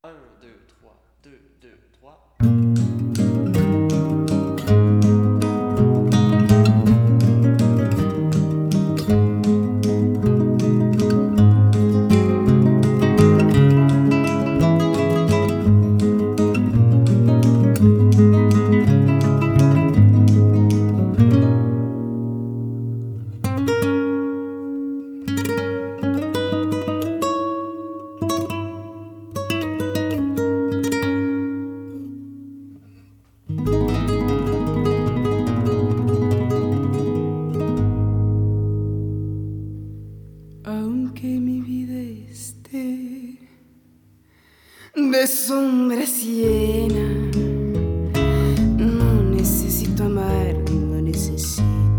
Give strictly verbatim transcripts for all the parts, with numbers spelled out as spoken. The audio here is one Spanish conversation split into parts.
un, deux, trois, deux, deux, trois. Aunque mi vida esté de sombras llena, no necesito amar, no necesito.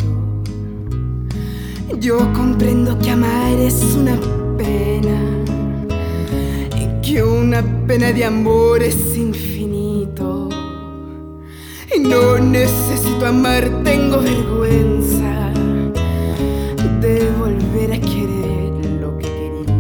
Yo comprendo que amar es una pena y que una pena de amor es infinito. Y no necesito amar, tengo vergüenza de volver a querer lo que he querido.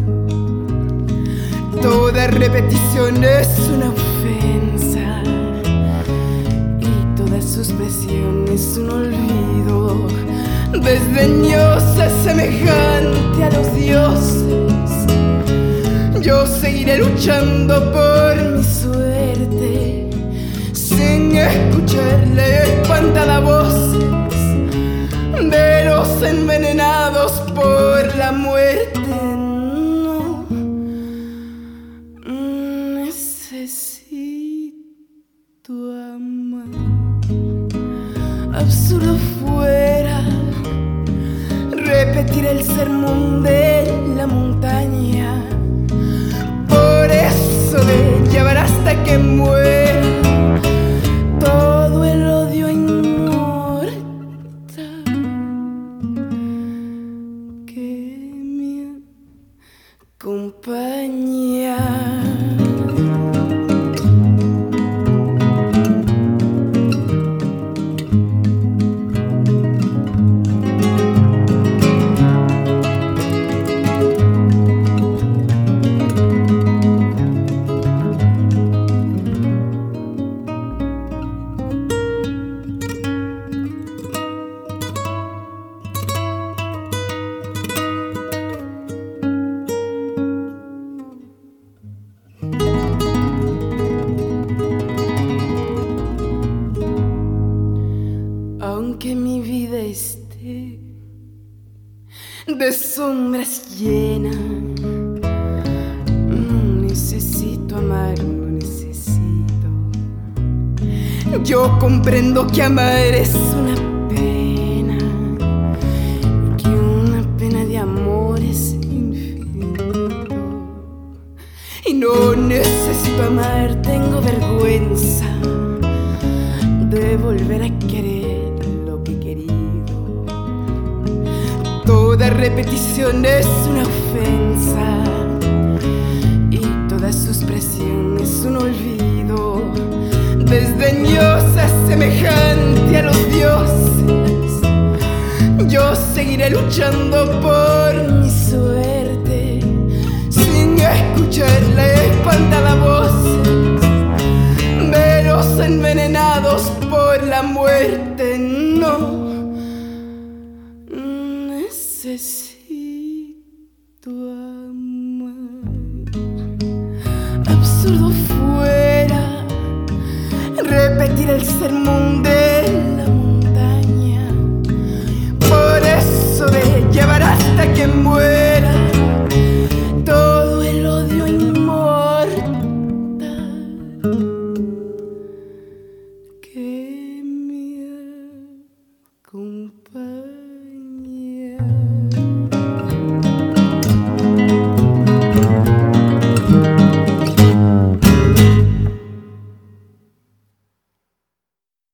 Toda repetición es una ofensa y toda supresión es un olvido. Desdeñosa, semejante a los dioses, yo seguiré luchando por mi suerte, sin escuchar la espantada voces de los envenenados por la muerte. No necesito amar. Absurdo fuera repetir el sermón de la montaña. Por eso de llevar hasta que muera todo el odio inmortal que me acompaña. Aunque mi vida esté de sombras llena, no necesito amar, no necesito. Yo comprendo que amar es una pena y que una pena de amor es infinito. Y no necesito amar, tengo vergüenza de volver a querer lo que he querido. Toda repetición es una ofensa y toda supresión es un olvido. Desdeñosa, semejante a los dioses, yo seguiré luchando por mi suerte, sin escuchar la espantada voces de los envenenados por la muerte. No necesito amar. Absurdo fuera repetir el sermón de la montaña. Por eso de llevar hasta que muera